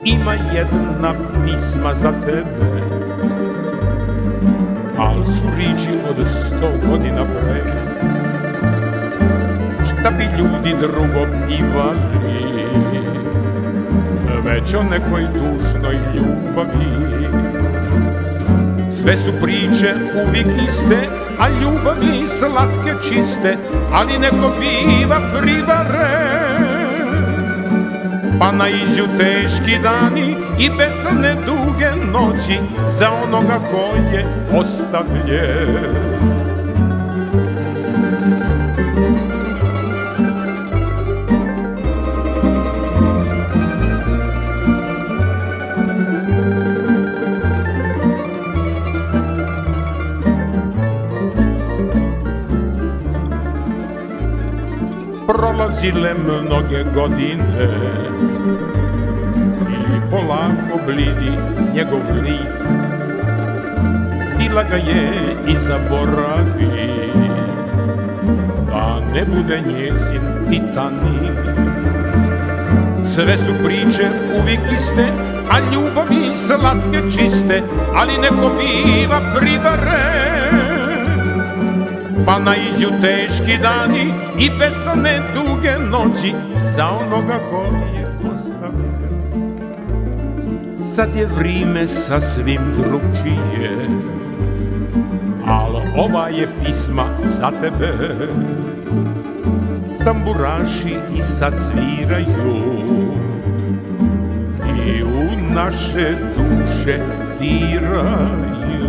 Ima jedna pisma za tebe, al su riči od 100 godina pre. Šta bi ljudi drugo pivali, već o nekoj tužnoj ljubavi. Sve su priče uvijek iste, a ljubavi slatke čiste, ali neko biva privaren. Pa naiđu teški dani i besane duge noći za onoga ko je ostavljen. Prolazile mnoge godine i polako blidi njegov lik. Htila ga je i zaboravi, da ne bude njezin Titanik. Sve su priče uvijek iste, a ljubavi slatke čiste, ali neko biva privaren. Pa naiđu teški dani i besane duge noći za onoga ko je ostavljen. Sad je vrime sasvim drugčije, al ova je pisma za tebe. Tamburaši i sad sviraju i u naše duše diraju.